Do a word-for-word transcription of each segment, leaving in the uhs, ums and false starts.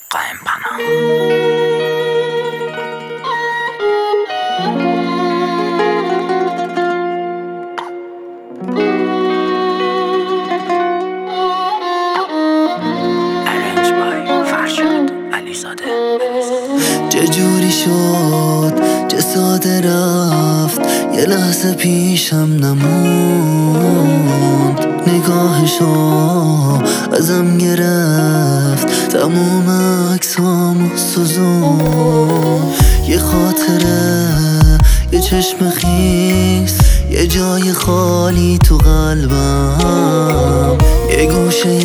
قایم پناه چه جوری شد چه ساده رفت یه لحظه پیشم نموند نگاهشو ازم گرفت تموم عکسامو سوزون یه خاطره یه چشم خیس یه جای خالی تو قلبم یه گوشه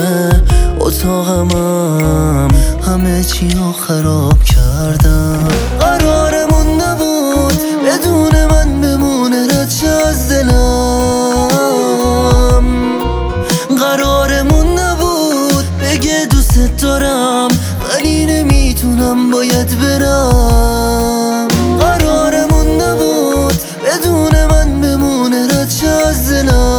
اتاقمم همه چی رو خراب کردم قرارمون نبود بدون من بمونه رد شه از دلم قرارمون نبود بگه دوست دارم ولی نمیتونم باید برم قرارمون نبود بدون من بمونه رد شه از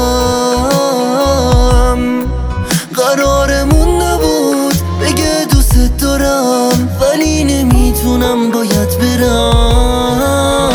دلم قرارمون نبود بگه دوست دارم ولی نمیتونم باید برم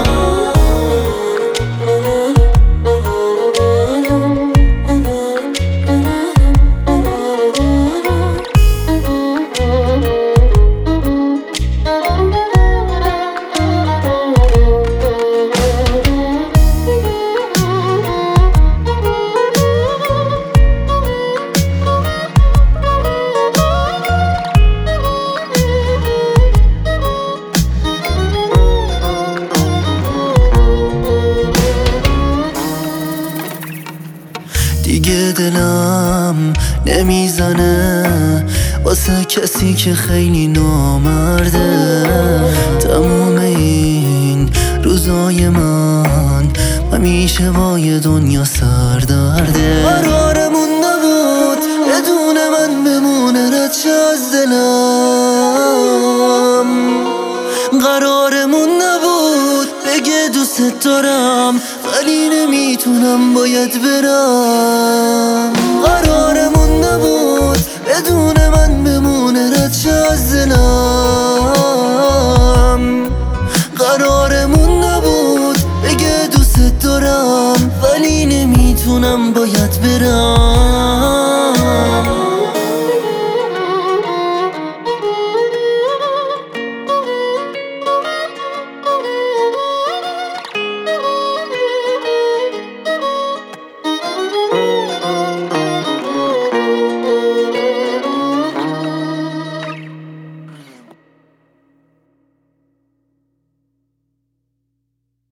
دیگه دلم نمیزنه واسه کسی که خیلی نامرده تموم این روزای من همیشه با یه دنیا سردرده قرارمون نبود بدون من بمونه رد شه از دلم قرارمون نبود بگه دوست دارم ولی نمیتونم باید برم